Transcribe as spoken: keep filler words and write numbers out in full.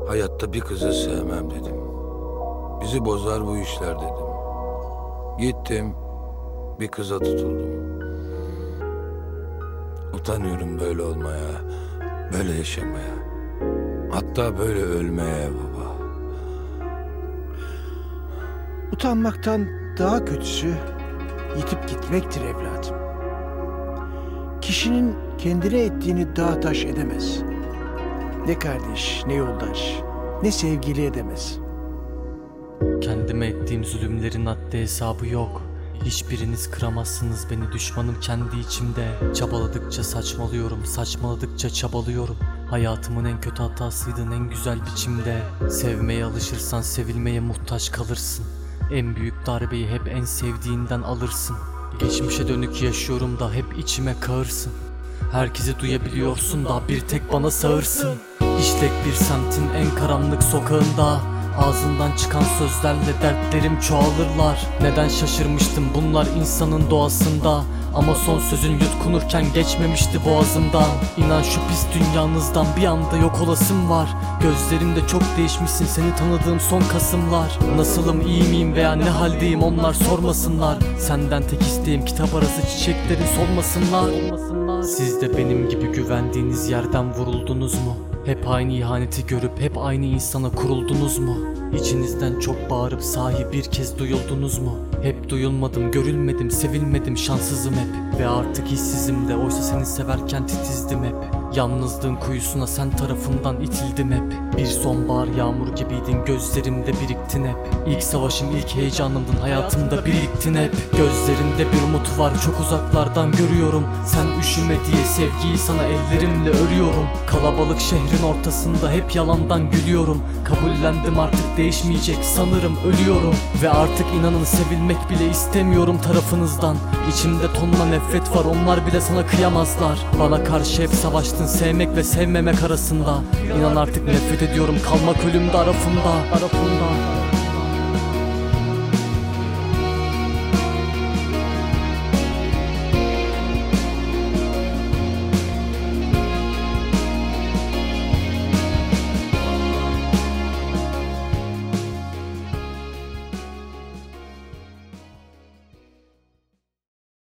Hayatta bir kızı sevmem dedim. Bizi bozar bu işler dedim. Gittim, bir kıza tutuldum. Utanıyorum böyle olmaya, böyle yaşamaya. Hatta böyle ölmeye baba. Utanmaktan daha kötüsü yitip gitmektir evladım. Kişinin kendine ettiğini dağ taş edemez. Ne kardeş, ne yoldaş, ne sevgili edemez. Kendime ettiğim zulümlerin haddi hesabı yok. Hiçbiriniz kıramazsınız beni, düşmanım kendi içimde. Çabaladıkça saçmalıyorum, saçmaladıkça çabalıyorum. Hayatımın en kötü hatasıydın en güzel biçimde. Sevmeye alışırsan sevilmeye muhtaç kalırsın. En büyük darbeyi hep en sevdiğinden alırsın. Geçmişe dönük yaşıyorum da hep içime kağırsın. Herkesi duyabiliyorsun da bir tek bana sağırsın. İşlek bir semtin en karanlık sokağında ağzından çıkan sözlerle dertlerim çoğalırlar. Neden şaşırmıştım, bunlar insanın doğasında. Ama son sözün yutkunurken geçmemişti boğazımdan. İnan şu pis dünyanızdan bir anda yok olasım var. Gözlerimde çok değişmişsin, seni tanıdığım son Kasımlar. Nasılım, iyi miyim veya ne haldeyim onlar sormasınlar. Senden tek isteğim kitap arası çiçeklerin solmasınlar. Siz de benim gibi güvendiğiniz yerden vuruldunuz mu? Hep aynı ihaneti görüp hep aynı insana kuruldunuz mu? İçinizden çok bağırıp sahi bir kez duyuldunuz mu? Hep duyulmadım, görülmedim, sevilmedim, şanssızım hep. Ve artık hissizim de, oysa seni severken titizdim hep. Yalnızlığın kuyusuna sen tarafından itildim hep. Bir sonbahar yağmur gibiydin, gözlerimde biriktin hep. İlk savaşım, ilk heyecanımdın, hayatımda biriktin hep. Gözlerinde bir umut var, çok uzaklardan görüyorum. Sen üşüme diye sevgiyi sana ellerimle örüyorum. Kalabalık şehrin ortasında hep yalandan gülüyorum. Kabullendim, artık değişmeyecek, sanırım ölüyorum. Ve artık inanın sevilmek bile istemiyorum tarafınızdan. İçimde tonla nefret var, onlar bile sana kıyamazlar. Bana karşı hep savaştın, sevmek ve sevmemek arasında. İnan artık nefret ediyorum, kalmak ölümde arafında, arafında.